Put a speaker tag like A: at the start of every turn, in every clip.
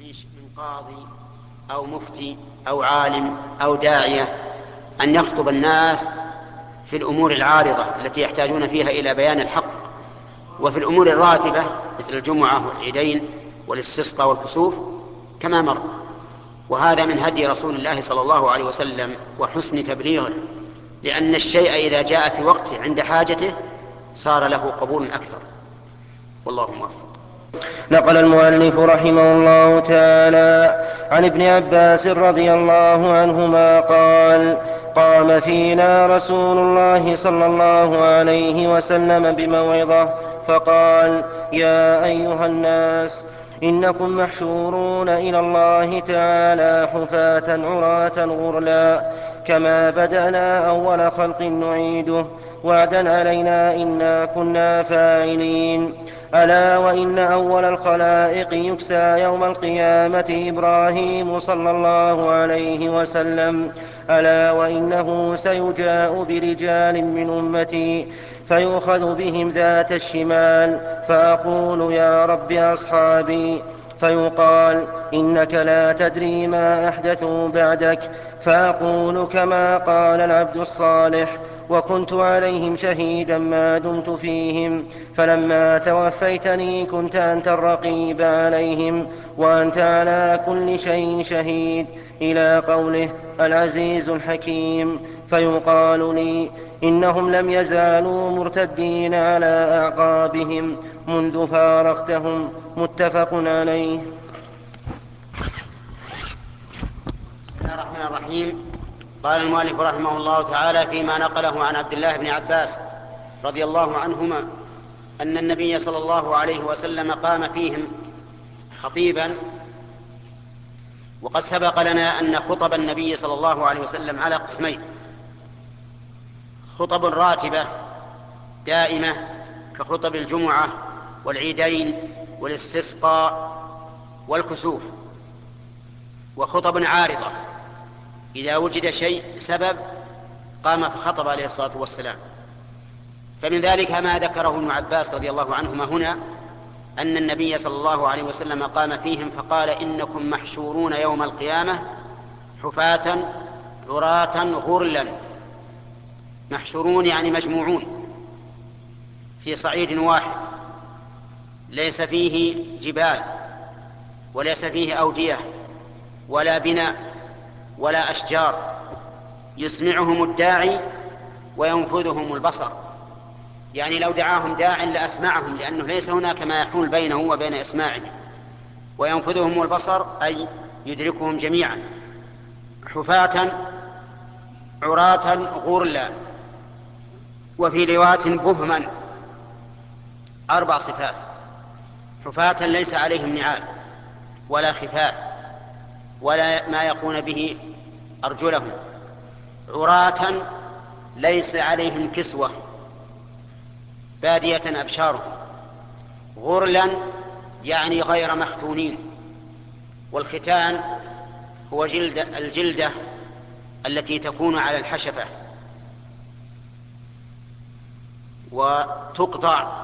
A: من قاضي أو مفتي أو عالم أو داعية أن يخطب الناس في الأمور العارضة التي يحتاجون فيها إلى بيان الحق، وفي الأمور الراتبة مثل الجمعة والعيدين والاستسقاء والكسوف كما مر. وهذا من هدي رسول الله صلى الله عليه وسلم وحسن تبليغه، لأن الشيء إذا جاء في وقته عند حاجته صار له قبول أكثر. والله موفق.
B: نقل المؤلف رحمه الله تعالى عن ابن عباس رضي الله عنهما قال: قام فينا رسول الله صلى الله عليه وسلم بموعظة فقال: يا أيها الناس، إنكم محشورون إلى الله تعالى حفاة عراة غرلا، كما بدأنا أول خلق نعيده، وعدا علينا إنا كنا فاعلين. ألا وإن أول الخلائق يكسى يوم القيامة إبراهيم صلى الله عليه وسلم. ألا وإنه سيجاء برجال من أمتي فيؤخذ بهم ذات الشمال، فأقول يا رب أصحابي، فيقال إنك لا تدري ما أحدثوا بعدك، فأقول كما قال العبد الصالح: وكنت عليهم شهيدا ما دمت فيهم، فلما توفيتني كنت أنت الرقيب عليهم، وأنت على كل شيء شهيد، إلى قوله العزيز الحكيم. فيقال لي: إنهم لم يزالوا مرتدين على أعقابهم منذ فارقتهم. متفق عليه.
A: بسم الله الرحمن الرحيم. قال المؤلف رحمه الله تعالى فيما نقله عن عبد الله بن عباس رضي الله عنهما أن النبي صلى الله عليه وسلم قام فيهم خطيبا. وقد سبق لنا أن خطب النبي صلى الله عليه وسلم على قسمين: خطب راتبة دائمة كخطب الجمعة والعيدين والاستسقاء والكسوف، وخطب عارضة إذا وجد شيء سبب قام فخطب عليه الصلاة والسلام. فمن ذلك ما ذكره ابن عباس رضي الله عنهما هنا أن النبي صلى الله عليه وسلم قام فيهم فقال: إنكم محشورون يوم القيامة حفاة عراة غرلا. محشورون يعني مجموعون في صعيد واحد ليس فيه جبال وليس فيه أودية ولا بناء ولا أشجار، يسمعهم الداعي وينفذهم البصر. يعني لو دعاهم داع لأسمعهم، لأنه ليس هناك ما يحول بينه وبين إسماعهم. وينفذهم البصر أي يدركهم جميعا. حفاة عراة غرلا. وفي رواية بهما، 4 صفات: حفاة ليس عليهم نعال ولا خفاف ولا ما يقون به أرجلهم. عراة ليس عليهم كسوة بادية أبشارهم. غرلا يعني غير مختونين. والختان هو الجلدة التي تكون على الحشفة وتقطع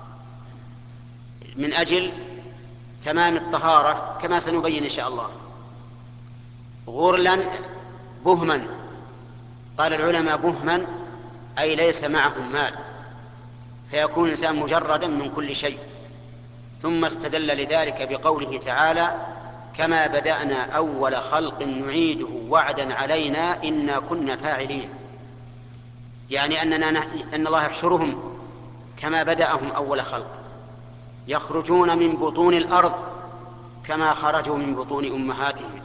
A: من أجل تمام الطهارة كما سنبين إن شاء الله. غرلا بهما، قال العلماء بهما أي ليس معهم مال، فيكون الإنسان مجردا من كل شيء. ثم استدل لذلك بقوله تعالى: كما بدأنا أول خلق نعيده وعدا علينا إنا كنا فاعلين. يعني أن الله يحشرهم كما بدأهم أول خلق، يخرجون من بطون الأرض كما خرجوا من بطون أمهاتهم،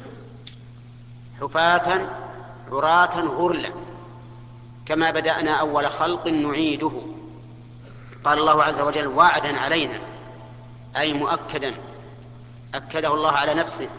A: حفاة عراة غرلا، كما بدأنا أول خلق نعيده. قال الله عز وجل: وعدا علينا، أي مؤكدا، أكده الله على نفسه،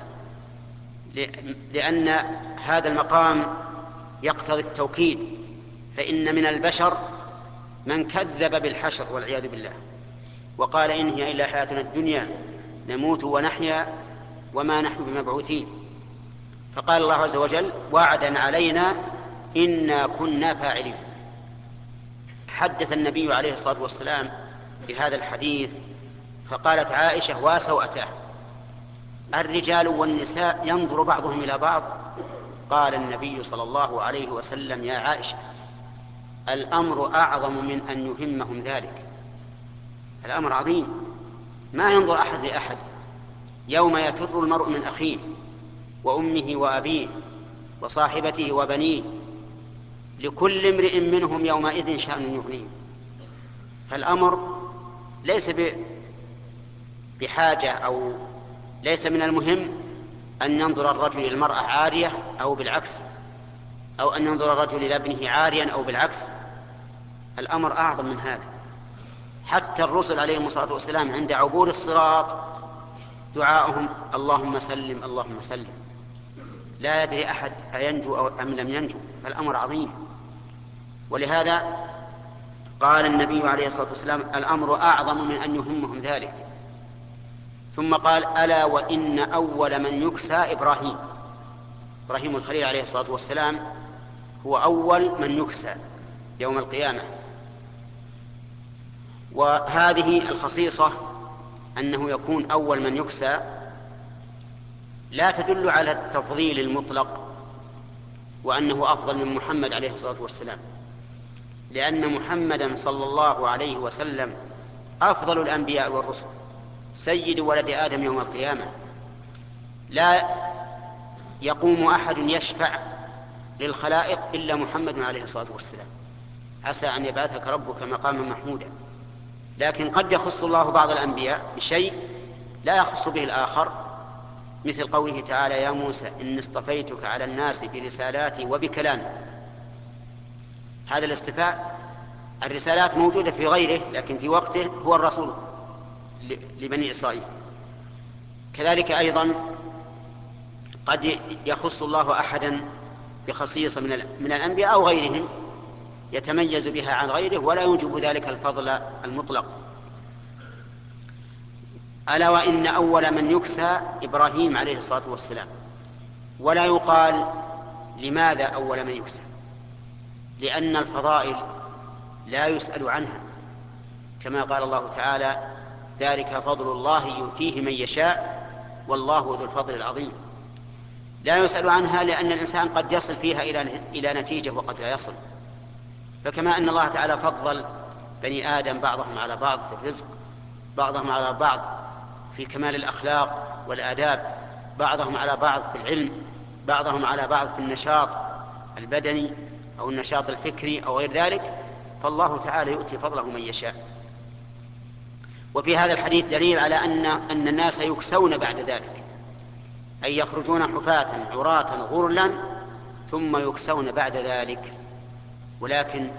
A: لأن هذا المقام يقتضي التوكيد. فإن من البشر من كذب بالحشر والعياذ بالله وقال: إن هي إلا حياتنا الدنيا نموت ونحيا وما نحن بمبعوثين. فقال الله عز وجل: وعدا علينا إنا كنا فاعلين. حدث النبي عليه الصلاة والسلام بهذا الحديث فقالت عائشة: واسوأتاه، الرجال والنساء ينظر بعضهم إلى بعض. قال النبي صلى الله عليه وسلم: يا عائشة، الأمر أعظم من أن يهمهم ذلك. الأمر عظيم، ما ينظر أحد لأحد. يوم يفر المرء من أخيه وأمه وأبيه وصاحبته وبنيه، لكل امرئ منهم يومئذ شأن يغنيه. فالأمر ليس بحاجة، أو ليس من المهم أن ينظر الرجل إلى المرأة عارية أو بالعكس، أو أن ينظر الرجل إلى ابنه عاريا أو بالعكس. الأمر أعظم من هذا. حتى الرسل عليهم الصلاة والسلام عند عبور الصراط دعاؤهم: اللهم سلم اللهم سلم. لا يدري أحد أينجو أم لم ينجو. فالأمر عظيم. ولهذا قال النبي عليه الصلاة والسلام: الأمر أعظم من أن يهمهم ذلك. ثم قال: ألا وإن أول من يكسى إبراهيم الخليل عليه الصلاة والسلام هو أول من يكسى يوم القيامة. وهذه الخصيصة أنه يكون أول من يكسى لا تدل على التفضيل المطلق وأنه أفضل من محمد عليه الصلاة والسلام، لأن محمدا صلى الله عليه وسلم أفضل الأنبياء والرسل، سيد ولد آدم يوم القيامة. لا يقوم أحد يشفع للخلائق إلا محمد عليه الصلاة والسلام. عسى أن يبعثك ربك مقاما محمودا. لكن قد يخص الله بعض الأنبياء بشيء لا يخص به الآخر، مثل قوله تعالى: يا موسى إني اصطفيتك على الناس برسالاتي وبكلامي. هذا الاصطفاء، الرسالات موجودة في غيره، لكن في وقته هو الرسول لبني إسرائيل. كذلك أيضا قد يخص الله أحدا بخصيصة من الأنبياء أو غيرهم يتميز بها عن غيره، ولا يوجب ذلك الفضل المطلق. ألا وإن أول من يكسى إبراهيم عليه الصلاة والسلام. ولا يقال لماذا أول من يكسى، لأن الفضائل لا يسأل عنها، كما قال الله تعالى: ذلك فضل الله يؤتيه من يشاء والله ذو الفضل العظيم. لا يسأل عنها لأن الإنسان قد يصل فيها إلى نتيجة وقد لا يصل. فكما أن الله تعالى فضل بني آدم بعضهم على بعض في الرزق، بعضهم على بعض في كمال الأخلاق والآداب، بعضهم على بعض في العلم، بعضهم على بعض في النشاط البدني أو النشاط الفكري أو غير ذلك، فالله تعالى يؤتي فضله من يشاء. وفي هذا الحديث دليل على أن الناس يكسون بعد ذلك، أي يخرجون حفاة عراة غرلا ثم يكسون بعد ذلك. ولكن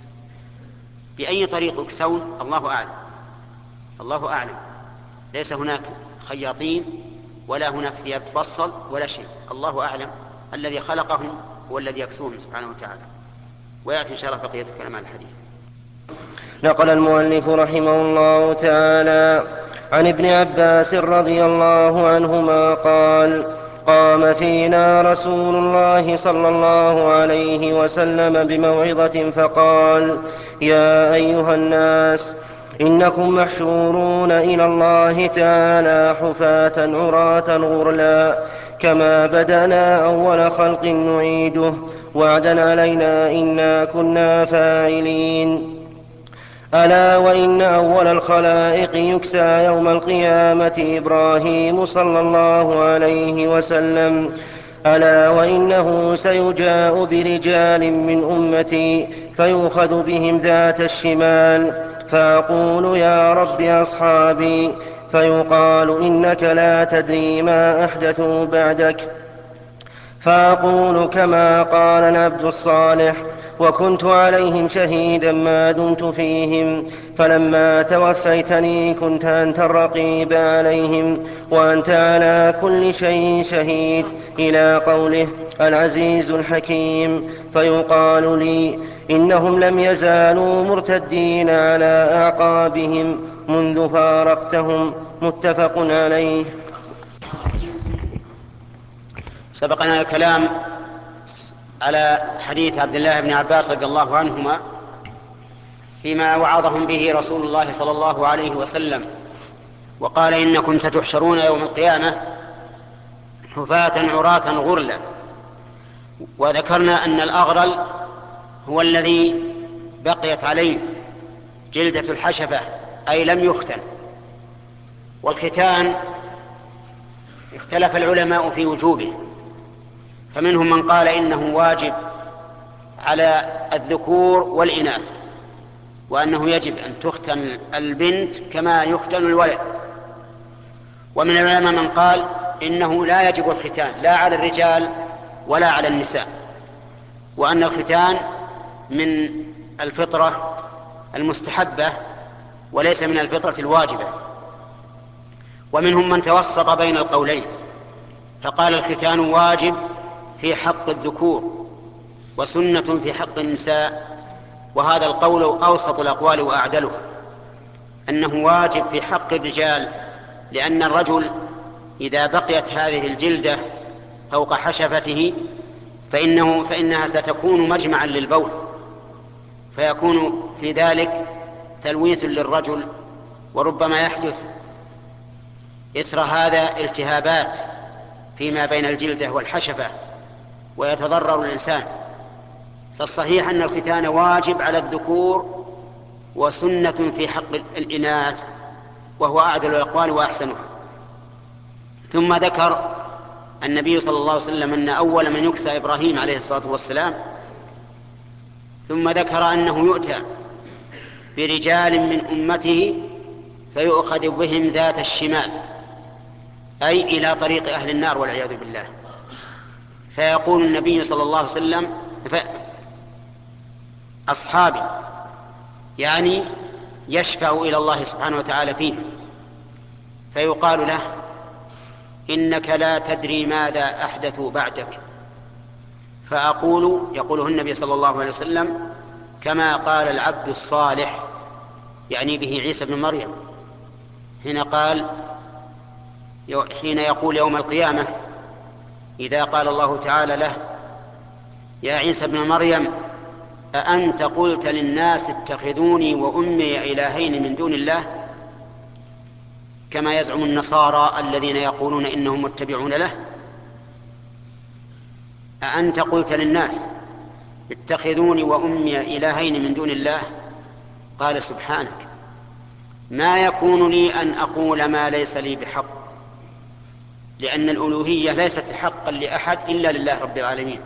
A: بأي طريق يكسون الله أعلم، الله أعلم. ليس هناك خياطين ولا هناك ثياب تفصل ولا شيء، الله أعلم. الذي خلقهم هو الذي يكسوهم سبحانه وتعالى. ويأتي إن شاء الله بقية كلام الحديث.
B: نقل المؤلف رحمه الله تعالى عن ابن عباس رضي الله عنهما قال: قام فينا رسول الله صلى الله عليه وسلم بموعظة فقال: يا أيها الناس، إنكم محشورون إلى الله تعالى حفاة عراة غرلا، كما بدأنا أول خلق نعيده، وعدا علينا إنا كنا فاعلين. ألا وإن أول الخلائق يكسى يوم القيامة إبراهيم صلى الله عليه وسلم. ألا وإنه سيجاء برجال من أمتي فيؤخذ بهم ذات الشمال، فأقول: يا رب أصحابي، فيقال: إنك لا تدري ما أحدثوا بعدك، فأقول كما قال العبد الصالح: وكنت عليهم شهيدا ما دمت فيهم، فلما توفيتني كنت أنت الرقيب عليهم، وأنت على كل شيء شهيد، إلى قوله: العزيز الحكيم. فيقال لي: إنهم لم يزالوا مرتدين على أعقابهم منذ فارقتهم. متفق عليه.
A: سبقنا الكلام على حديث عبد الله بن عباس رضي الله عنهما فيما وعظهم به رسول الله صلى الله عليه وسلم، وقال: إنكم ستحشرون يوم القيامة حفاة عراة غرلا. وذكرنا أن الأغرل هو الذي بقيت عليه جلدة الحشفة أي لم يختن. والختان اختلف العلماء في وجوبه، فمنهم من قال إنه واجب على الذكور والإناث، وأنه يجب أن تختن البنت كما يختن الولد. ومن العلماء من قال إنه لا يجب الختان لا على الرجال ولا على النساء، وأن الختان من الفطرة المستحبة وليس من الفطرة الواجبة. ومنهم من توسط بين القولين فقال الختان واجب في حق الذكور وسنة في حق النساء، وهذا القول أوسط الأقوال وأعدله، أنه واجب في حق الرجال، لأن الرجل إذا بقيت هذه الجلدة فوق حشفته فإنها ستكون مجمعا للبول، فيكون في ذلك تلويث للرجل، وربما يحدث إثر هذا التهابات فيما بين الجلدة والحشفة ويتضرر الإنسان. فالصحيح أن الختان واجب على الذكور وسنة في حق الإناث، وهو أعدل الأقوال وأحسنها. ثم ذكر النبي صلى الله عليه وسلم أن أول من يكسى إبراهيم عليه الصلاة والسلام، ثم ذكر أنه يؤتى برجال من أمته فيؤخذ بهم ذات الشمال، أي إلى طريق أهل النار والعياذ بالله. فيقول النبي صلى الله عليه وسلم أصحابي، يعني يشفع إلى الله سبحانه وتعالى فيه، فيقال له إنك لا تدري ماذا أحدثوا بعدك، يقوله النبي صلى الله عليه وسلم كما قال العبد الصالح، يعني به عيسى بن مريم، حين يقول يوم القيامة إذا قال الله تعالى له يا عيسى بن مريم أأنت قلت للناس اتخذوني وأمي إلهين من دون الله، كما يزعم النصارى الذين يقولون إنهم متبعون له. أأنت قلت للناس اتخذوني وأمي إلهين من دون الله؟ قال سبحانك ما يكون لي أن أقول ما ليس لي بحق، لأن الألوهية ليست حقا لأحد إلا لله رب العالمين.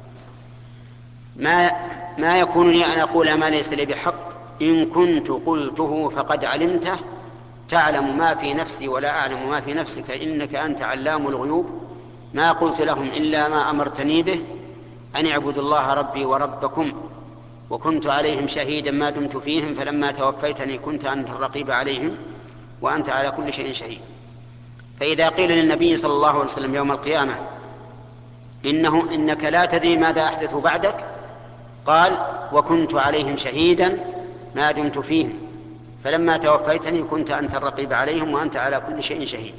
A: ما يكون لي أن أقول ما ليس لي بحق، إن كنت قلته فقد علمته، تعلم ما في نفسي ولا أعلم ما في نفسك إنك أنت علام الغيوب. ما قلت لهم إلا ما أمرتني به أن اعبدوا الله ربي وربكم، وكنت عليهم شهيدا ما دمت فيهم، فلما توفيتني كنت أنت الرقيب عليهم وأنت على كل شيء شهيد. فإذا قيل للنبي صلى الله عليه وسلم يوم القيامة إنك لا تدري ماذا أحدثوا بعدك، قال وكنت عليهم شهيدا ما دمت فيهم، فلما توفيتني كنت أنت الرقيب عليهم وأنت على كل شيء شهيد.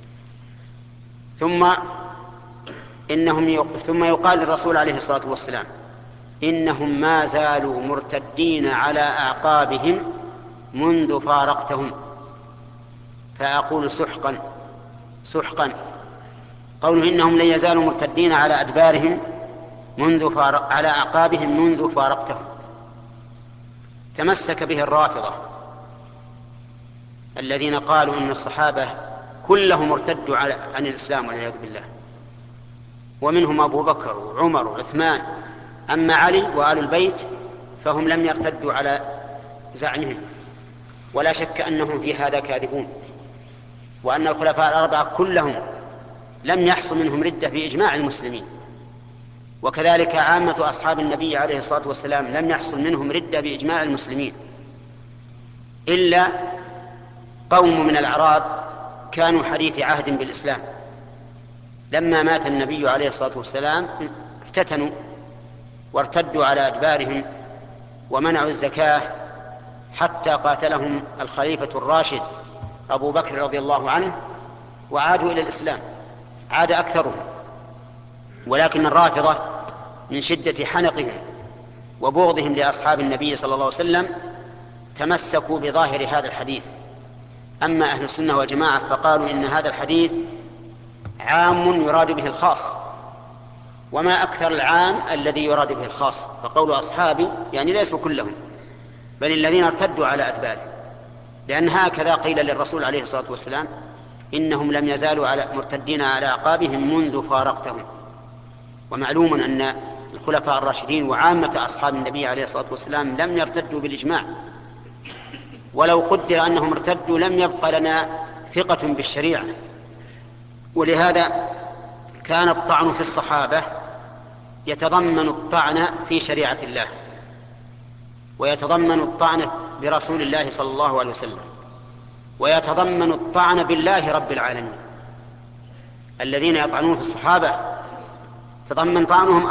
A: ثم يقال للرسول عليه الصلاة والسلام إنهم ما زالوا مرتدين على أعقابهم منذ فارقتهم، فأقول سحقا سحقا. قوله إنهم لن يزالوا مرتدين على أدبارهم على أعقابهم منذ فارقتهم تمسك به الرافضة الذين قالوا إن الصحابة كلهم ارتدوا عن الإسلام والعياذ بالله، ومنهم أبو بكر وعمر وعثمان. أما علي وآل البيت فهم لم يرتدوا على زعمهم، ولا شك أنهم في هذا كاذبون، وأن الخلفاء الأربعة كلهم لم يحصل منهم ردة بإجماع المسلمين، وكذلك عامة أصحاب النبي عليه الصلاة والسلام لم يحصل منهم ردة بإجماع المسلمين، إلا قوم من الأعراب كانوا حديث عهد بالإسلام، لما مات النبي عليه الصلاة والسلام افتتنوا وارتدوا على أدبارهم ومنعوا الزكاة، حتى قاتلهم الخليفة الراشد أبو بكر رضي الله عنه وعادوا إلى الإسلام، عاد أكثرهم. ولكن الرافضة من شدة حنقهم وبغضهم لأصحاب النبي صلى الله عليه وسلم تمسكوا بظاهر هذا الحديث. أما أهل السنة والجماعة فقالوا إن هذا الحديث عام يراد به الخاص، وما أكثر العام الذي يراد به الخاص. فقول أصحابي يعني ليسوا كلهم، بل الذين ارتدوا على أدباره، لأن هكذا قيل للرسول عليه الصلاة والسلام: إنهم لم يزالوا مرتدين على أعقابهم منذ فارقتهم. ومعلوم أن الخلفاء الراشدين وعامة أصحاب النبي عليه الصلاة والسلام لم يرتدوا بالإجماع، ولو قدر أنهم ارتدوا لم يبقى لنا ثقة بالشريعة. ولهذا كان الطعن في الصحابة يتضمن الطعن في شريعة الله، ويتضمن الطعن برسول الله صلى الله عليه وسلم، ويتضمن الطعن بالله رب العالمين. الذين يطعنون في الصحابة تضمن طعنهم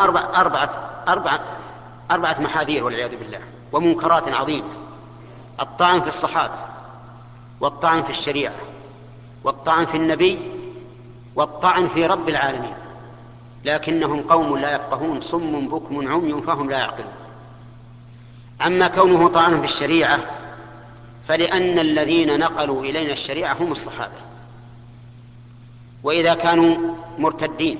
A: أربعة محاذير والعياذ بالله، ومنكرات عظيمة: الطعن في الصحابة، والطعن في الشريعة، والطعن في النبي، والطعن في رب العالمين. لكنهم قوم لا يفقهون، صم بكم عمي فهم لا يعقلون. أما كونه طعن في الشريعة فلأن الذين نقلوا إلينا الشريعة هم الصحابة، وإذا كانوا مرتدين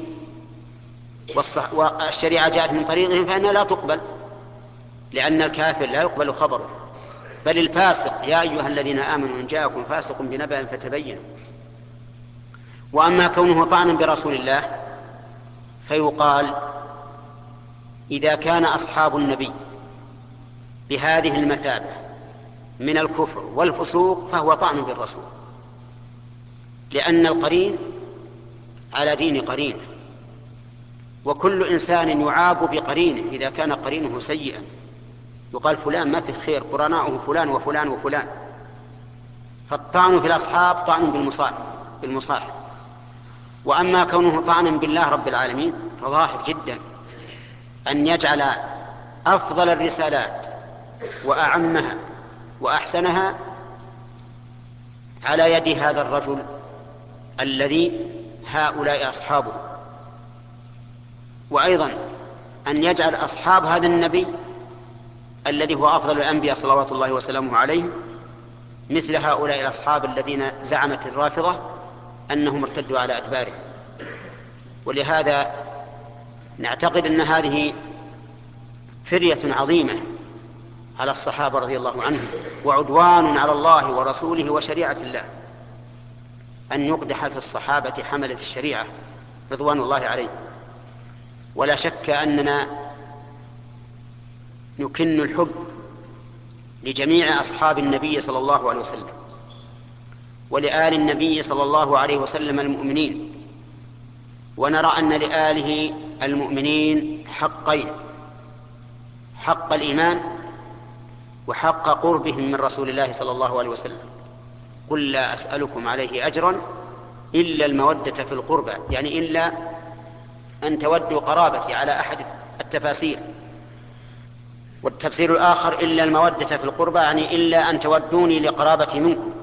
A: والشريعة جاءت من طريقهم فإنها لا تقبل، لأن الكافر لا يقبل خبره، بل الفاسق: يا أيها الذين آمنوا إن جاءكم فاسق بنبأ فتبينوا. وأما كونه طعنا برسول الله فيقال: إذا كان أصحاب النبي بهذه المثابة من الكفر والفسوق فهو طعن بالرسول، لأن القرين على دين قرينه، وكل إنسان يعاب بقرينه إذا كان قرينه سيئا. يقال فلان ما في خير، قرناؤه فلان وفلان وفلان. فالطعن في الأصحاب طعن بالمصاحب. وأما كونه طعنا بالله رب العالمين فظاهر جدا أن يجعل أفضل الرسالات وأعمها وأحسنها على يد هذا الرجل الذي هؤلاء أصحابه، وأيضا أن يجعل أصحاب هذا النبي الذي هو أفضل الأنبياء صلوات الله وسلامه عليه مثل هؤلاء الأصحاب الذين زعمت الرافضة أنهم ارتدوا على أدبارهم. ولهذا نعتقد أن هذه فرية عظيمة على الصحابة رضي الله عنهم، وعدوان على الله ورسوله وشريعة الله، أن يقدح في الصحابة حملة الشريعة رضوان الله عليه. ولا شك أننا نكن الحب لجميع أصحاب النبي صلى الله عليه وسلم، ولآل النبي صلى الله عليه وسلم المؤمنين، ونرى أن لآله المؤمنين حقين: حق الإيمان وحق قربهم من رسول الله صلى الله عليه وسلم. قل لا أسألكم عليه أجرا إلا المودة في القربى، يعني إلا أن تودوا قرابتي على أحد التفاسير. والتفسير الآخر إلا المودة في القربى يعني إلا أن تودوني لقرابتي منكم.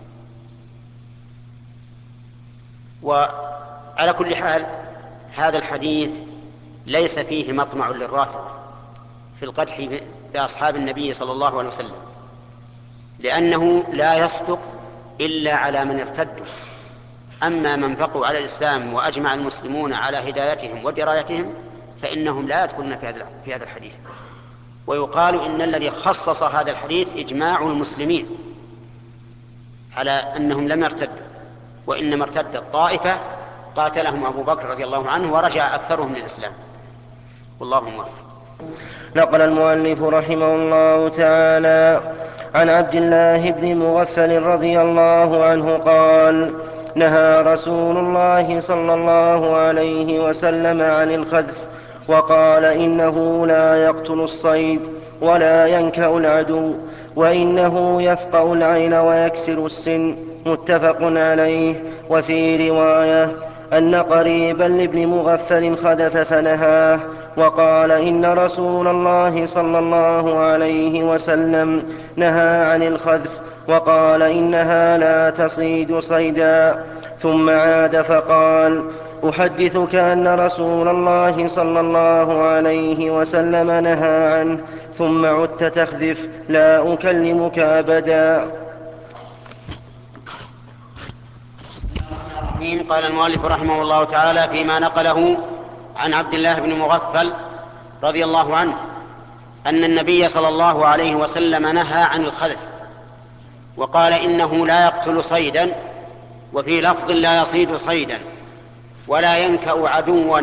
A: وعلى كل حال هذا الحديث ليس فيه مطمع للرافضة في القدح بأصحاب النبي صلى الله عليه وسلم، لأنه لا يصدق إلا على من ارتدوا. أما من بقوا على الإسلام وأجمع المسلمون على هدايتهم ودرايتهم فإنهم لا يدخلون في هذا الحديث. ويقال إن الذي خصص هذا الحديث إجماع المسلمين على أنهم لم يرتدوا، وإنما ارتدت طائفة قاتلهم أبو بكر رضي الله عنه ورجع أكثرهم للإسلام، والله موفق.
B: نقل المؤلف رحمه الله تعالى عن عبد الله بن مغفل رضي الله عنه قال: نهى رسول الله صلى الله عليه وسلم عن الخذف، وقال: إنه لا يقتل الصيد ولا ينكأ العدو، وإنه يفقأ العين ويكسر السن. متفق عليه. وفي رواية أن قريبا لابن مغفل خذف فنهاه، وقال: إن رسول الله صلى الله عليه وسلم نهى عن الخذف، وقال: إنها لا تصيد صيدا. ثم عاد فقال: أحدثك أن رسول الله صلى الله عليه وسلم نهى عنه، ثم عدت تخذف، لا أكلمك أبدا.
A: الرحيم. قال المؤلف رحمه الله تعالى فيما نقله عن عبد الله بن مغفل رضي الله عنه أن النبي صلى الله عليه وسلم نهى عن الخذف، وقال إنه لا يقتل صيدا، وفي لفظ لا يصيد صيدا، ولا ينكأ عدوا،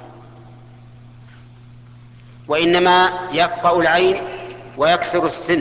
A: وإنما يفقأ العين ويكسر السن.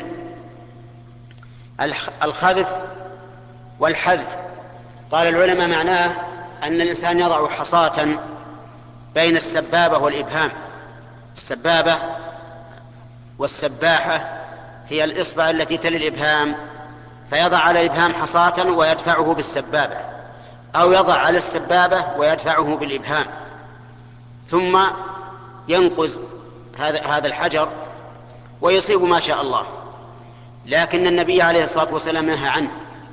A: الخذف والحذف قال العلماء معناه أن الإنسان يضع حصاة بين السبابة والإبهام. السبابة والسباحة هي الإصبع التي تلي الإبهام، فيضع على الإبهام حصاة ويدفعه بالسبابة، أو يضع على السبابة ويدفعه بالإبهام، ثم ينقز هذا الحجر ويصيب ما شاء الله. لكن النبي عليه الصلاة والسلام نهى عنه،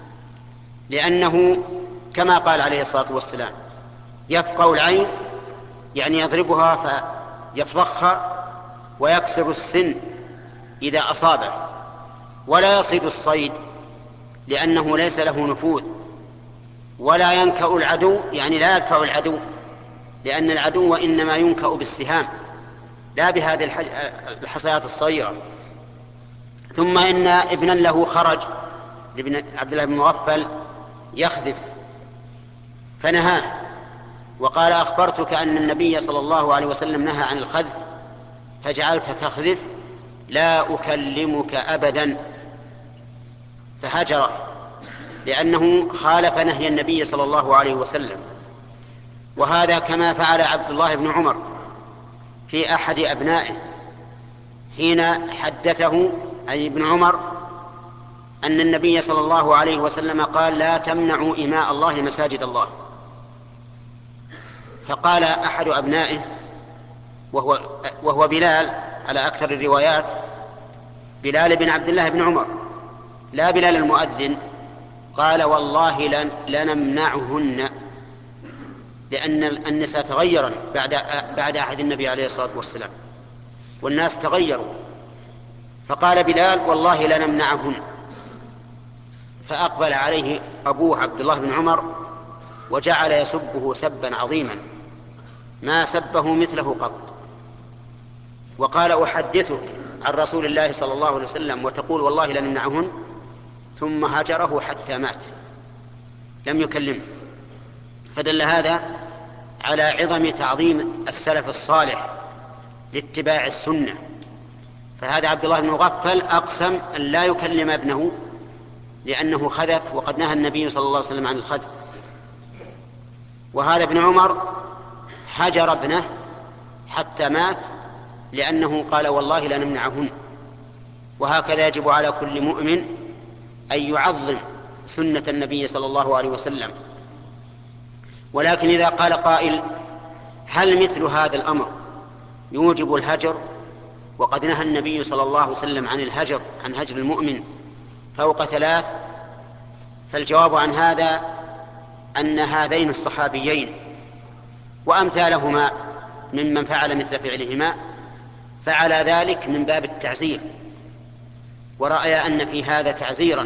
A: لأنه كما قال عليه الصلاة والسلام يفقأ العين، يعني يضربها فيفضخها، ويكسر السن إذا أصابه، ولا يصيد الصيد لأنه ليس له نفوذ، ولا ينكأ العدو، يعني لا يدفع العدو، لأن العدو إنما ينكأ بالسهام لا بهذه الحصيات الصغيرة. ثم إن ابنا له خرج لابن عبد الله بن مغفل يخذف فنهاه، وقال أخبرتك أن النبي صلى الله عليه وسلم نهى عن الخذف فجعلت تخذف، لا أكلمك أبدا، فهجره لأنه خالف نهي النبي صلى الله عليه وسلم. وهذا كما فعل عبد الله بن عمر في أحد أبنائه حين حدثه أي ابن عمر أن النبي صلى الله عليه وسلم قال لا تمنعوا إماء الله مساجد الله. فقال أحد أبنائه وهو بلال على أكثر الروايات، بلال بن عبد الله بن عمر لا بلال المؤذن، قال والله لنمنعهن، لأن النساء تغيرن بعد عهد النبي عليه الصلاة والسلام، والناس تغيروا، فقال بلال والله لنمنعهن. فأقبل عليه أبوه عبد الله بن عمر وجعل يسبه سبا عظيما ما سبه مثله قط، وقال أحدثك عن رسول الله صلى الله عليه وسلم وتقول والله لنمنعهن، ثم هجره حتى مات لم يكلمه. فدل هذا على عظم تعظيم السلف الصالح لاتباع السنة. فهذا عبد الله بن مغفل أقسم أن لا يكلم ابنه لأنه خذف، وقد نهى النبي صلى الله عليه وسلم عن الخذف. وهذا ابن عمر هجر ابنه حتى مات لأنه قال والله لنمنعهن. وهكذا يجب على كل مؤمن أن يعظم سنة النبي صلى الله عليه وسلم. ولكن إذا قال قائل هل مثل هذا الأمر يوجب الهجر وقد نهى النبي صلى الله عليه وسلم عن الهجر، عن هجر المؤمن فوق 3؟ فالجواب عن هذا أن هذين الصحابيين وأمثالهما ممن فعل مثل فعلهما فعل ذلك من باب التعزير، ورأي أن في هذا تعزيرا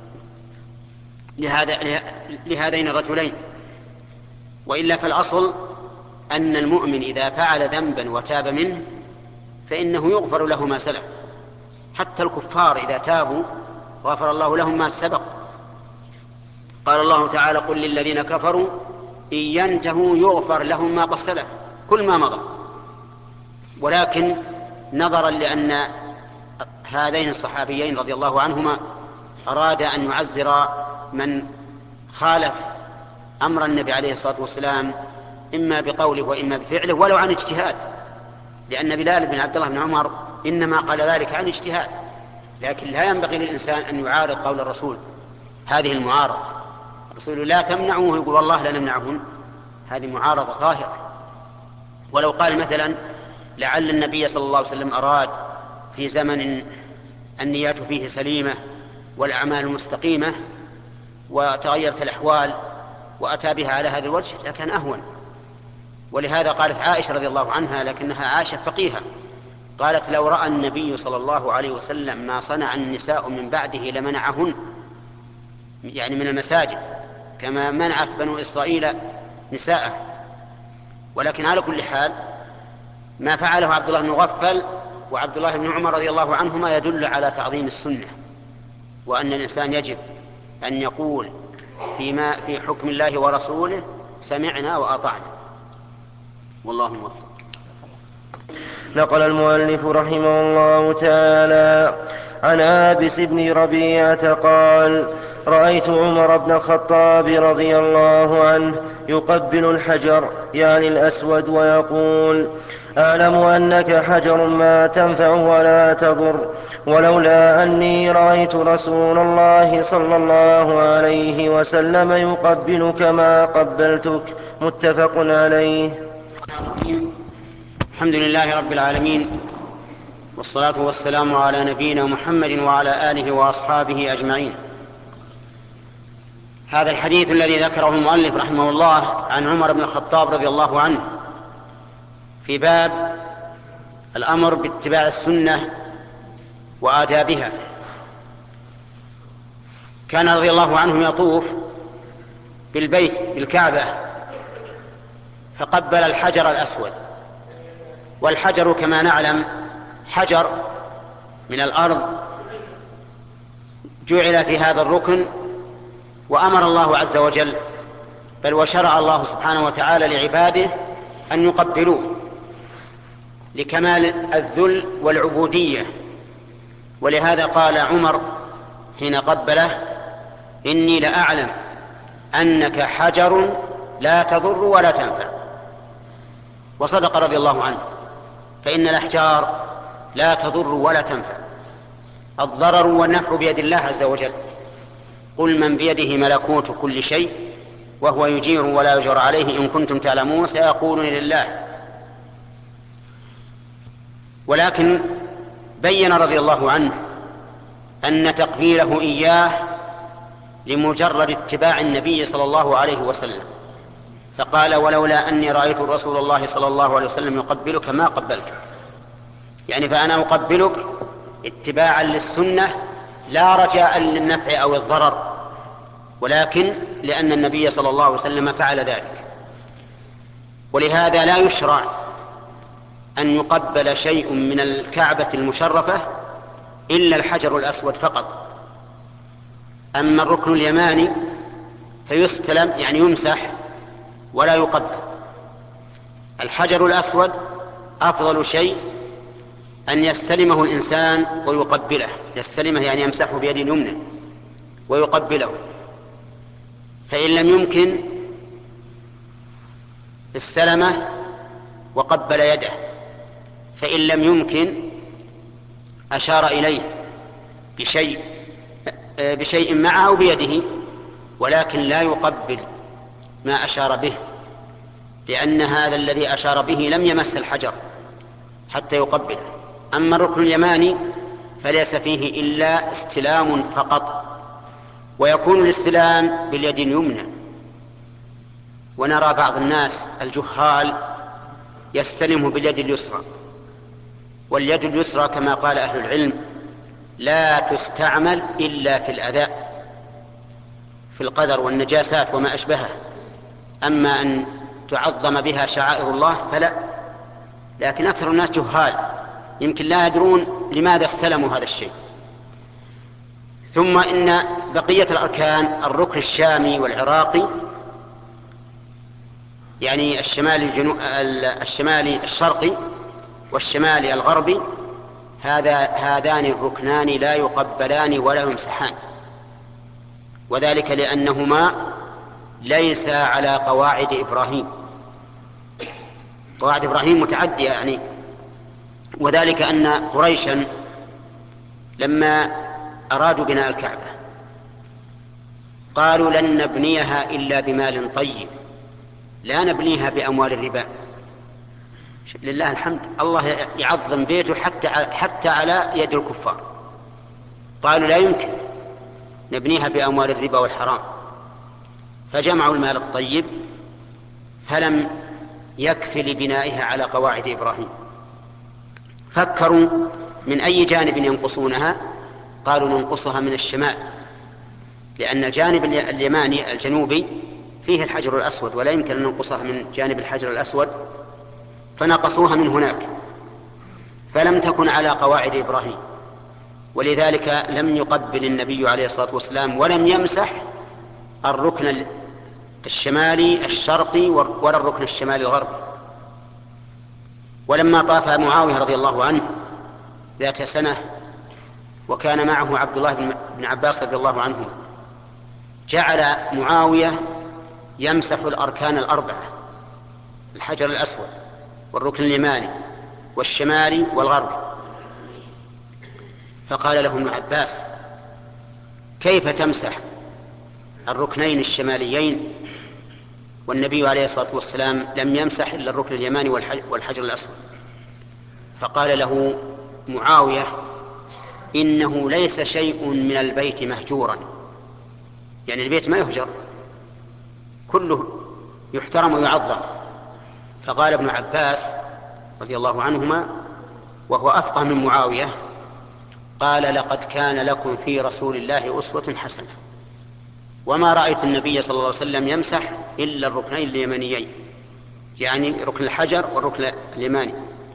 A: لهذين الرجلين. وإلا فالأصل أن المؤمن إذا فعل ذنبا وتاب منه فإنه يغفر له ما سلف، حتى الكفار إذا تابوا غفر الله لهم ما سبق. قال الله تعالى قل للذين كفروا إن ينتهوا يغفر لهم ما قد سلف، كل ما مضى. ولكن نظرا لأن هذين الصحابيين رضي الله عنهما أراد أن يعزر من خالف أمر النبي عليه الصلاة والسلام إما بقوله وإما بفعله ولو عن اجتهاد، لأن بلال بن عبد الله بن عمر إنما قال ذلك عن اجتهاد، لكن لا ينبغي للإنسان أن يعارض قول الرسول هذه المعارضة. الرسول لا تمنعوه يقول والله لا نمنعهن، هذه معارضة ظاهرة. ولو قال مثلا لعل النبي صلى الله عليه وسلم أراد في زمن النيات فيه سليمة والأعمال مستقيمة وتغيرت الأحوال وأتى بها على هذا الوجه لكان أهون. ولهذا قالت عائشة رضي الله عنها، لكنها عائشة فقيهة، قالت لو رأى النبي صلى الله عليه وسلم ما صنع النساء من بعده لمنعهن، يعني من المساجد كما منعت بنو إسرائيل نساءه. ولكن على كل حال ما فعله عبد الله بن مغفل وعبد الله بن عمر رضي الله عنهما يدل على تعظيم السنة، وأن الإنسان يجب أن يقول فيما في حكم الله ورسوله سمعنا وأطعنا، والله موفق.
B: نقل المؤلف رحمه الله تعالى عن عابس بن ربيعة قال: رأيت عمر بن الخطاب رضي الله عنه يقبل الحجر يعني الأسود ويقول: أعلم أنك حجر ما تنفع ولا تضر، ولولا أني رأيت رسول الله صلى الله عليه وسلم يقبلك ما قبلتك. متفق عليه.
A: الحمد لله رب العالمين، والصلاة والسلام على نبينا محمد وعلى آله وأصحابه أجمعين. هذا الحديث الذي ذكره المؤلف رحمه الله عن عمر بن الخطاب رضي الله عنه في باب الأمر باتباع السنة وآدابها. كان رضي الله عنه يطوف بالبيت بالكعبة فقبل الحجر الأسود، والحجر كما نعلم حجر من الأرض جعل في هذا الركن، وأمر الله عز وجل بل وشرع الله سبحانه وتعالى لعباده أن يقبلوه لكمال الذل والعبودية. ولهذا قال عمر حين قبله: إني لأعلم أنك حجر لا تضر ولا تنفع. وصدق رضي الله عنه، فإن الأحجار لا تضر ولا تنفع، الضرر والنفع بيد الله عز وجل. قل من بيده ملكوت كل شيء وهو يجير ولا يجر عليه إن كنتم تعلمون سيقولون لله. ولكن بين رضي الله عنه أن تقبيله إياه لمجرد اتباع النبي صلى الله عليه وسلم، فقال: ولولا أني رأيت رسول الله صلى الله عليه وسلم يقبلك ما قبلتك، يعني فأنا أقبلك اتباعا للسنة لا رجاء للنفع أو الضرر، ولكن لأن النبي صلى الله عليه وسلم فعل ذلك. ولهذا لا يشرع أن يقبل شيء من الكعبة المشرفة إلا الحجر الأسود فقط. أما الركن اليماني فيستلم يعني يمسح ولا يقبل. الحجر الأسود أفضل شيء أن يستلمه الإنسان ويقبله، يستلمه يعني يمسحه بيد اليمنى ويقبله، فإن لم يمكن استلمه وقبل يده، فإن لم يمكن أشار إليه بشيء معه أو بيده، ولكن لا يقبل ما أشار به، لأن هذا الذي أشار به لم يمس الحجر حتى يقبله. أما الركن اليماني فليس فيه إلا استلام فقط، ويكون الاستلام باليد اليمنى. ونرى بعض الناس الجهال يستلمه باليد اليسرى، واليد اليسرى كما قال أهل العلم لا تستعمل إلا في الأذى في القدر والنجاسات وما أشبهه، أما أن تعظم بها شعائر الله فلا. لكن أكثر الناس جهال يمكن لا يدرون لماذا استلموا هذا الشيء. ثم إن بقية الأركان الركن الشامي والعراقي يعني الشمالي الشرقي والشمالي الغربي، هذان الركنان لا يقبلان ولا يمسحان، وذلك لأنهما ليس على قواعد إبراهيم. قواعد إبراهيم متعدية يعني، وذلك أن قريشا لما أرادوا بناء الكعبة قالوا: لن نبنيها إلا بمال طيب، لا نبنيها بأموال الربا. لله الحمد، الله يعظم بيته حتى على يد الكفار. قالوا: لا يمكن نبنيها بأموال الربا والحرام، فجمعوا المال الطيب فلم يكفي لبنائها على قواعد إبراهيم. فكروا من أي جانب ينقصونها، قالوا: ننقصها من الشمال، لأن الجانب اليماني الجنوبي فيه الحجر الأسود ولا يمكن أن ننقصها من جانب الحجر الأسود، فنقصوها من هناك، فلم تكن على قواعد إبراهيم، ولذلك لم يقبل النبي عليه الصلاة والسلام ولم يمسح الركن الشمالي الشرقي ولا الركن الشمالي الغربي. ولما طاف معاوية رضي الله عنه ذات سنة وكان معه عبد الله بن عباس رضي الله عنه، جعل معاوية يمسح الأركان الأربعة: الحجر الأسود والركن اليماني والشمالي والغربي. فقال له ابن عباس: كيف تمسح الركنين الشماليين والنبي عليه الصلاة والسلام لم يمسح إلا الركن اليماني والحجر الأسود؟ فقال له معاوية: إنه ليس شيء من البيت مهجورا، يعني البيت ما يهجر، كله يحترم ويعظم. فقال ابن عباس رضي الله عنهما وهو أفقه من معاوية: قال: لقد كان لكم في رسول الله أسوة حسنة، وما رأيت النبي صلى الله عليه وسلم يمسح إلا الركنين اليمانيين، يعني ركن الحجر والركن اليماني.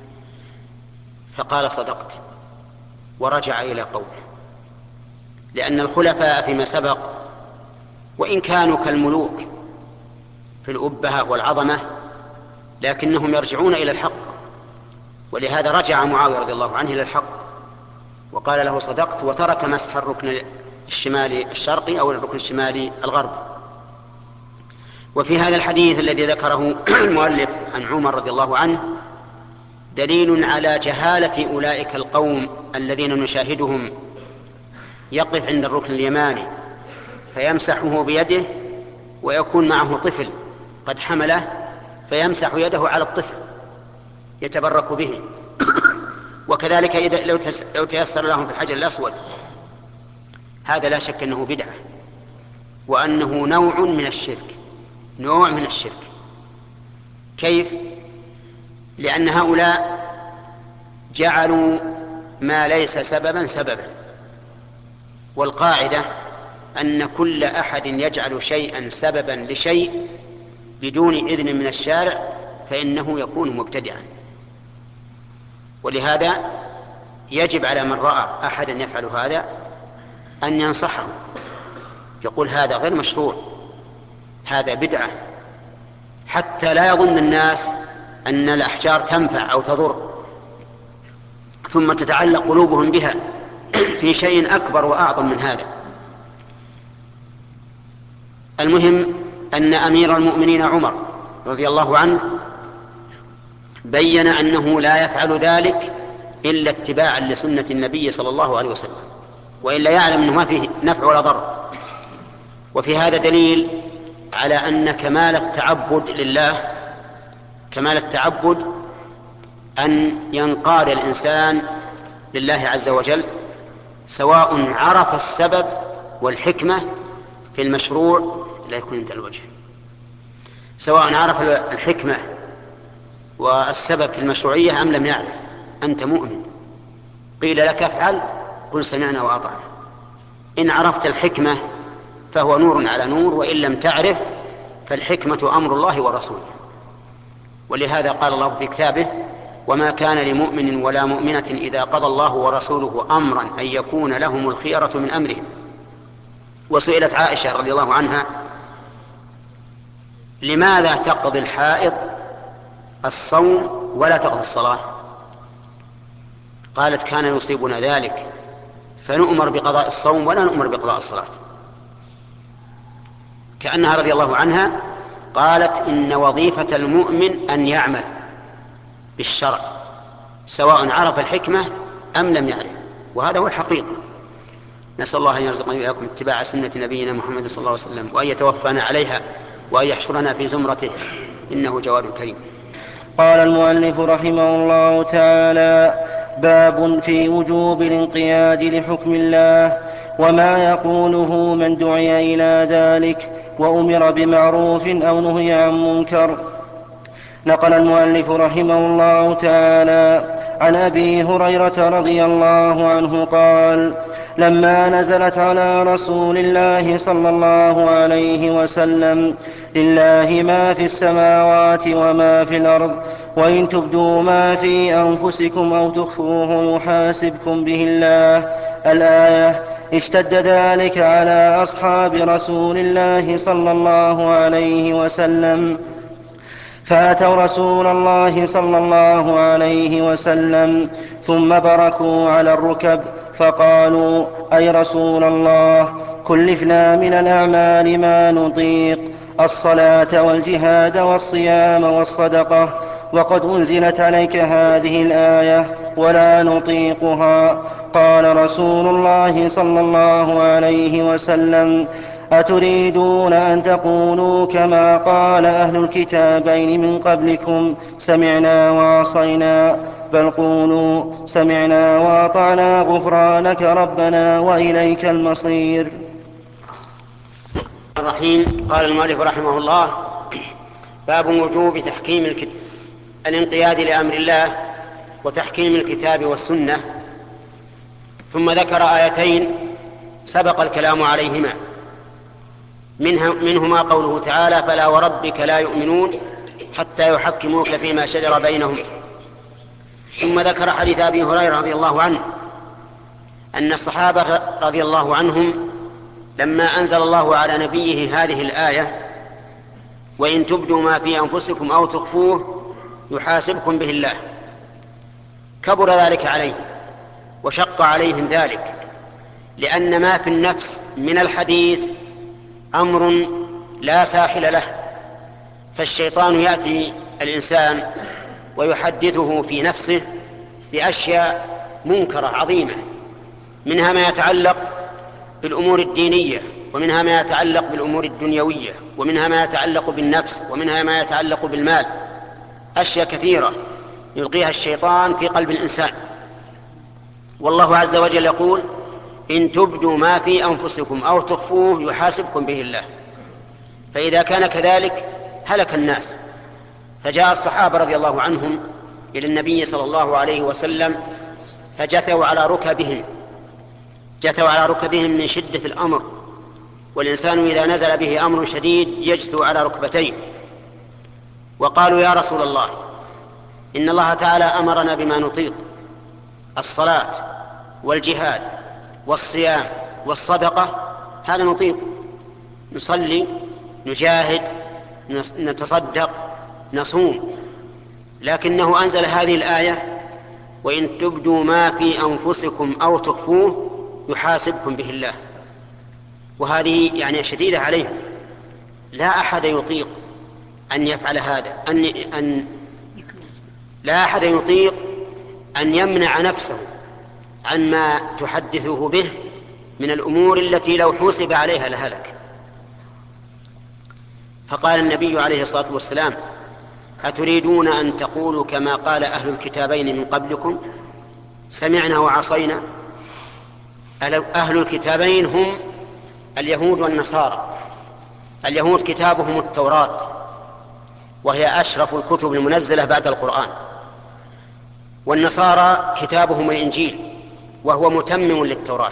A: فقال: صدقت، ورجع إلى قوله. لأن الخلفاء فيما سبق وإن كانوا كالملوك في الأبهة والعظمة لكنهم يرجعون إلى الحق، ولهذا رجع معاوية رضي الله عنه إلى الحق وقال له: صدقت، وترك مسح الركن الشمالي الشرقي أو الركن الشمالي الغربي. وفي هذا الحديث الذي ذكره المؤلف عن عمر رضي الله عنه دليل على جهالة أولئك القوم الذين نشاهدهم يقف عند الركن اليماني فيمسحه بيده ويكون معه طفل قد حمله فيمسح يده على الطفل يتبرك به. وكذلك إذا لو تيسر لهم في الحجر الأسود، هذا لا شك أنه بدعة وأنه نوع من الشرك. كيف؟ لأن هؤلاء جعلوا ما ليس سببا سببا، والقاعدة أن كل أحد يجعل شيئا سببا لشيء بدون إذن من الشارع فإنه يكون مبتدعا. ولهذا يجب على من رأى أحدا يفعل هذا أن ينصحه، يقول: هذا غير مشروع، هذا بدعة، حتى لا يظن الناس أن الأحجار تنفع أو تضر ثم تتعلق قلوبهم بها في شيء أكبر وأعظم من هذا. المهم أن أمير المؤمنين عمر رضي الله عنه بين أنه لا يفعل ذلك إلا اتباعا لسنة النبي صلى الله عليه وسلم، وإلا يعلم أنه ما فيه نفع ولا ضر. وفي هذا دليل على أن كمال التعبد لله، كمال التعبد أن ينقاد الإنسان لله عز وجل، سواء عرف السبب والحكمة في المشروع، لا يكون انت الوجه، سواء عرف الحكمة والسبب في المشروعية أم لم يعرف، أنت مؤمن. قيل لك افعل قل سمعنا وأطعنا. إن عرفت الحكمة فهو نور على نور، وإن لم تعرف فالحكمة أمر الله ورسوله. ولهذا قال الله في كتابه: وما كان لمؤمن ولا مؤمنة إذا قضى الله ورسوله أمرا أن يكون لهم الخيرة من أمرهم. وسئلت عائشة رضي الله عنها: لماذا تقضي الحائض الصوم ولا تقضي الصلاة؟ قالت: كان يصيبنا ذلك فنؤمر بقضاء الصوم ولا نؤمر بقضاء الصلاة. كأنها رضي الله عنها قالت: إن وظيفة المؤمن أن يعمل بالشرع سواء عرف الحكمة أم لم يعرف، وهذا هو الحقيقة. نسأل الله أن يرزقنا وإياكم اتباع سنة نبينا محمد صلى الله عليه وسلم، وأن يتوفانا عليها، وأن يحشرنا في زمرته، إنه جواد كريم.
B: قال المؤلف رحمه الله تعالى: باب في وجوب الانقياد لحكم الله وما يقوله من دعي إلى ذلك وأمر بمعروف أو نهي عن منكر. نقل المؤلف رحمه الله تعالى عن أبي هريرة رضي الله عنه قال: لما نزلت على رسول الله صلى الله عليه وسلم: لله ما في السماوات وما في الأرض، وإن تبدوا ما في أنفسكم أو تخفوه يحاسبكم به الله. الآية. اشتد ذلك على أصحاب رسول الله صلى الله عليه وسلم، فأتوا رسول الله صلى الله عليه وسلم ثم بركوا على الركب فقالوا: أي رسول الله، كلفنا من الأعمال ما نطيق، الصلاة والجهاد والصيام والصدقة، وقد أنزلت عليك هذه الآية ولا نطيقها. قال رسول الله صلى الله عليه وسلم: أتريدون أن تقولوا كما قال أهل الكتابين من قبلكم: سمعنا وعصينا؟ بل قولوا: سمعنا وأطعنا غفرانك ربنا وإليك المصير.
A: الرحيم. قال المؤلف رحمه الله: باب وجوب تحكيم الانقياد لأمر الله وتحكيم الكتاب والسنة. ثم ذكر آيتين سبق الكلام عليهما، منهما قوله تعالى: فلا وربك لا يؤمنون حتى يحكموك فيما شجر بينهم. ثم ذكر حديث أبي هريرة رضي الله عنه أن الصحابة رضي الله عنهم لما أنزل الله على نبيه هذه الآية: وإن تبدوا ما في أنفسكم أو تخفوه يحاسبكم به الله، كبر ذلك عليهم وشق عليهم ذلك، لأن ما في النفس من الحديث أمر لا ساحل له، فالشيطان يأتي الإنسان ويحدثه في نفسه بأشياء منكرة عظيمة، منها ما يتعلق بالأمور الدينية، ومنها ما يتعلق بالأمور الدنيوية، ومنها ما يتعلق بالنفس، ومنها ما يتعلق بالمال. أشياء كثيرة يلقيها الشيطان في قلب الإنسان. والله عز وجل يقول: إن تبدوا ما في أنفسكم أو تخفوه يحاسبكم به الله. فإذا كان كذلك هلك الناس. فجاء الصحابة رضي الله عنهم إلى النبي صلى الله عليه وسلم فجثوا على ركبهم من شدة الأمر، والإنسان إذا نزل به أمر شديد يجثو على ركبتيه، وقالوا: يا رسول الله، إن الله تعالى أمرنا بما نطيق: الصلاة والجهاد والصيام والصدقة، هذا نطيق، نصلي، نجاهد، نتصدق، نصوم. لكنه أنزل هذه الآية: وإن تبدوا ما في أنفسكم أو تخفوه يحاسبكم به الله. وهذه يعني شديدة عليهم، لا أحد يطيق أن يفعل هذا، لا أحد يطيق أن يمنع نفسه عن ما تحدثه به من الأمور التي لو حوسب عليها لهلك. فقال النبي عليه الصلاة والسلام: أتريدون أن تقولوا كما قال أهل الكتابين من قبلكم: سمعنا وعصينا؟ أهل الكتابين هم اليهود والنصارى. اليهود كتابهم التوراة، وهي أشرف الكتب المنزلة بعد القرآن، والنصارى كتابهم الإنجيل، وهو متمم للتوراة.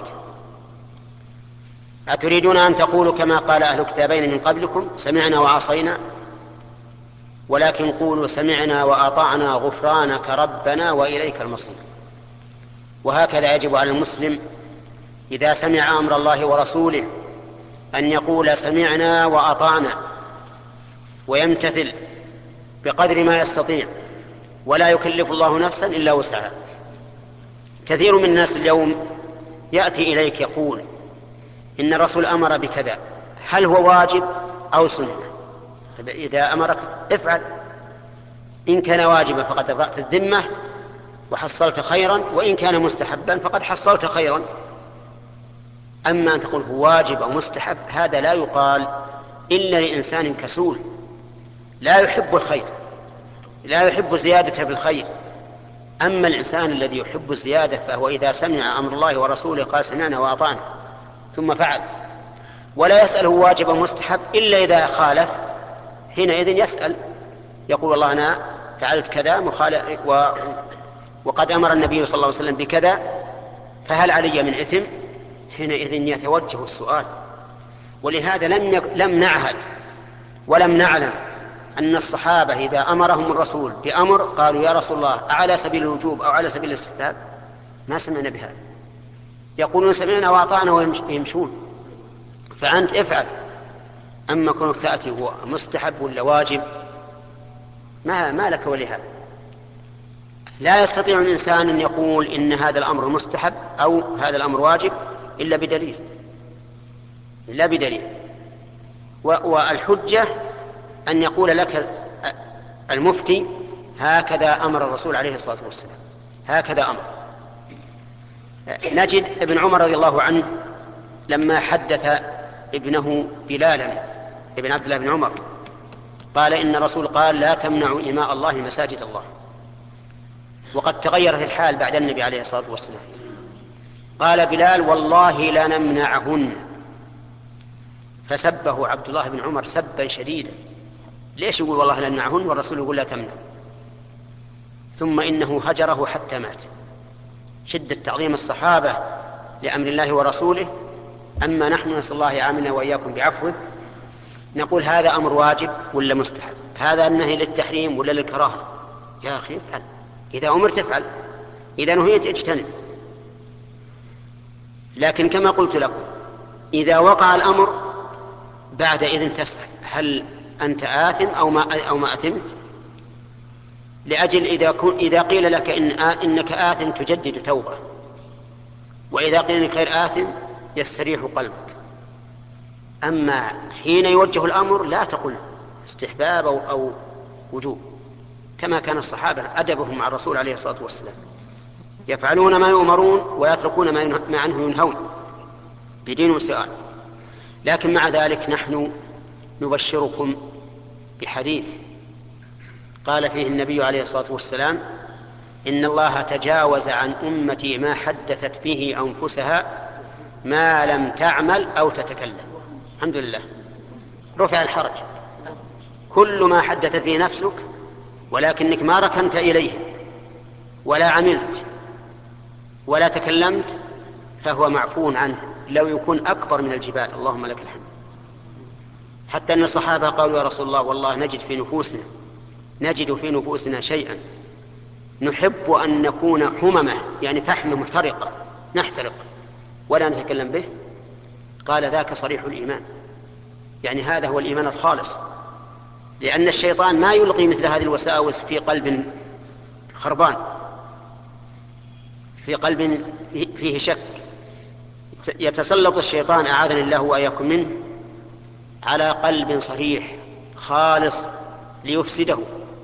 A: أتريدون أن تقولوا كما قال أهل الكتابين من قبلكم: سمعنا وعصينا؟ ولكن قولوا: سمعنا وأطعنا غفرانك ربنا وإليك المصير. وهكذا يجب على المسلم إذا سمع أمر الله ورسوله أن يقول: سمعنا وأطعنا، ويمتثل بقدر ما يستطيع، ولا يكلف الله نفسا إلا وسعها. كثير من الناس اليوم يأتي إليك يقول: إن الرسول أمر بكذا، هل هو واجب أو سنة؟ إذا أمرك افعل، إن كان واجبا فقد أبرأت الذمة وحصلت خيرا، وإن كان مستحبا فقد حصلت خيرا. أما أن تقول هو واجب أو مستحب، هذا لا يقال إلا لإنسان كسول لا يحب الخير، لا يحب زيادة بالخير. أما الإنسان الذي يحب الزيادة فهو إذا سمع أمر الله ورسوله قال: سمعنا وأطعنا، ثم فعل، ولا يسأل هو واجب أو مستحب إلا إذا خالف. حينئذ يسأل، يقول: والله أنا فعلت كذا وقد أمر النبي صلى الله عليه وسلم بكذا، فهل علي من إثم حينئذ يتوجه السؤال. ولهذا لم نعهد ولم نعلم أن الصحابة إذا أمرهم الرسول بأمر قالوا يا رسول الله أعلى سبيل الوجوب أو على سبيل الاستحباب. ما سمعنا بهذا، يقولون سمعنا وأطعنا ويمشون. فأنت افعل. أما كنت تأتي هو مستحب ولا واجب ما لك ولهذا. لا يستطيع الإنسان أن يقول إن هذا الأمر مستحب أو هذا الأمر واجب إلا بدليل. والحجة أن يقول لك المفتي هكذا أمر الرسول عليه الصلاة والسلام، هكذا أمر. نجد ابن عمر رضي الله عنه لما حدث ابنه بلالا ابن عبد الله بن عمر قال إن الرسول قال لا تمنعوا إماء الله مساجد الله. وقد تغيرت الحال بعد النبي عليه الصلاة والسلام. قال بلال والله لا نمنعهن، فسبه عبد الله بن عمر سبا شديدا. ليش يقول والله لا نمنعهن والرسول يقول لا تمنع؟ ثم إنه هجره حتى مات. شدة تعظيم الصحابة لأمر الله ورسوله. أما نحن نسأل الله يعاملنا وإياكم بعفوه، نقول هذا أمر واجب ولا مستحب، هذا النهي للتحريم ولا للكراهة. يا أخي افعل، إذا أمرت افعل، إذا نهيت اجتنب. لكن كما قلت لكم إذا وقع الأمر بعد إذن تسأل هل أنت آثم أو ما أثمت، لأجل إذا قيل لك إنك آثم تجدد توبة، وإذا قيل إنك غير آثم يستريح قلبك. أما حين يوجه الأمر لا تقل استحباب أو وجوب، كما كان الصحابة أدبهم مع الرسول عليه الصلاة والسلام، يفعلون ما يؤمرون ويتركون ما عنه ينهون بدين سؤال. لكن مع ذلك نحن نبشركم بحديث قال فيه النبي عليه الصلاة والسلام إن الله تجاوز عن أمتي ما حدثت به أنفسها ما لم تعمل أو تتكلم. الحمد لله، رفع الحرج. كل ما حدثت به نفسك ولكنك ما ركنت إليه ولا عملت ولا تكلمت فهو معفو عنه، لو يكون أكبر من الجبال. اللهم لك الحمد. حتى أن الصحابة قالوا يا رسول الله والله نجد في نفوسنا شيئا نحب أن نكون حممة، يعني فحم محترقة نحترق ولا نتكلم به. قال ذاك صريح الإيمان، يعني هذا هو الإيمان الخالص، لأن الشيطان ما يلقي مثل هذه الوساوس في قلب خربان، في قلب فيه شك. يتسلط الشيطان أعاذنا الله وإياكم منه على قلب صريح خالص ليفسده.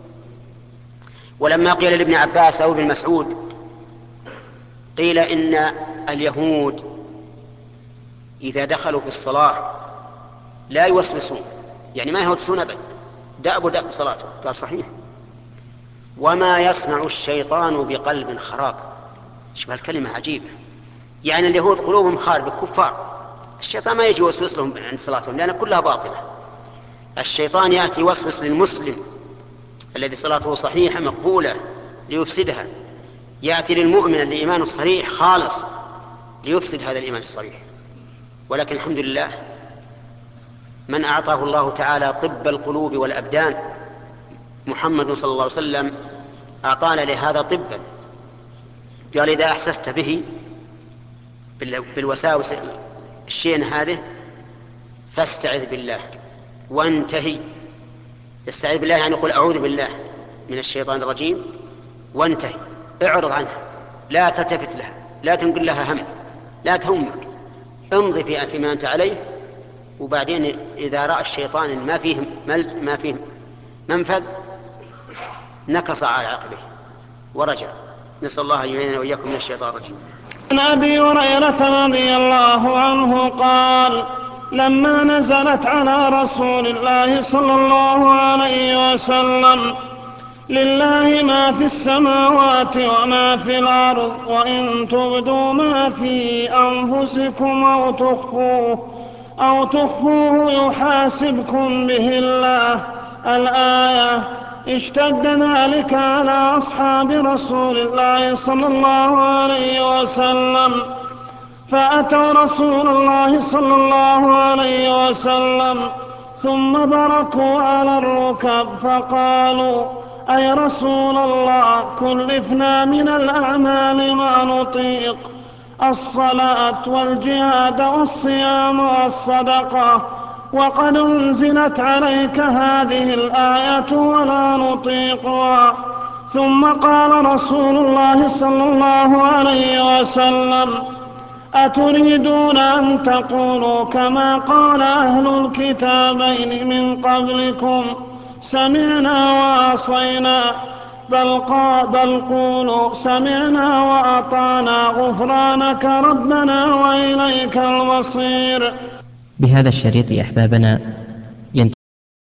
A: ولما قيل لابن عباس أو ابن مسعود قيل إن اليهود إذا دخلوا في الصلاة لا يوسوسون، يعني ما يهوسون أبدا، دأب صلاته. قال صحيح. وما يصنع الشيطان بقلب خراب. شوف الكلمة عجيبة، يعني اليهود قلوبهم خاربة كفار، الشيطان ما يجي يوسوس لهم عند صلاتهم لأن كلها باطلة. الشيطان يأتي يوسوس للمسلم الذي صلاته صحيحة مقبولة ليفسدها، يأتي للمؤمن اللي إيمانه الصريح خالص ليفسد هذا الإيمان الصريح. ولكن الحمد لله من أعطاه الله تعالى طب القلوب والأبدان محمد صلى الله عليه وسلم أعطانا لهذا طبا. قال إذا أحسست به بالوساوس الشيء هذه فاستعذ بالله وانتهي. استعذ بالله يعني يقول أعوذ بالله من الشيطان الرجيم وانتهي، اعرض عنها، لا تلتفت لها، لا تنقل لها هم، لا تهمك، امضي فيما أنت عليه. وبعدين إذا رأى الشيطان ما فيه منفذ نكص على عقبه ورجع. نسأل الله أن يعيننا وإياكم من الشيطان الرجيم.
C: عن أبي هريرة رضي الله عنه قال لما نزلت على رسول الله صلى الله عليه وسلم لله ما في السماوات وما في الأرض وإن تبدوا ما في أنفسكم أو تخفوه يحاسبكم به الله الآية. اشتد ذلك على أصحاب رسول الله صلى الله عليه وسلم فأتوا رسول الله صلى الله عليه وسلم ثم بركوا على الركب فقالوا: أي رسول الله، كلفنا من الأعمال ما نطيق، الصلاة والجهاد والصيام والصدقة، وقد أنزلت عليك هذه الآية ولا نطيقها. ثم قال رسول الله صلى الله عليه وسلم: أتريدون أن تقولوا كما قال أهل الكتابين من قبلكم: سمعنا وعصينا، بل قولوا سمعنا وأطعنا غفرانك ربنا وإليك المصير.
D: بهذا الشريط أحبابنا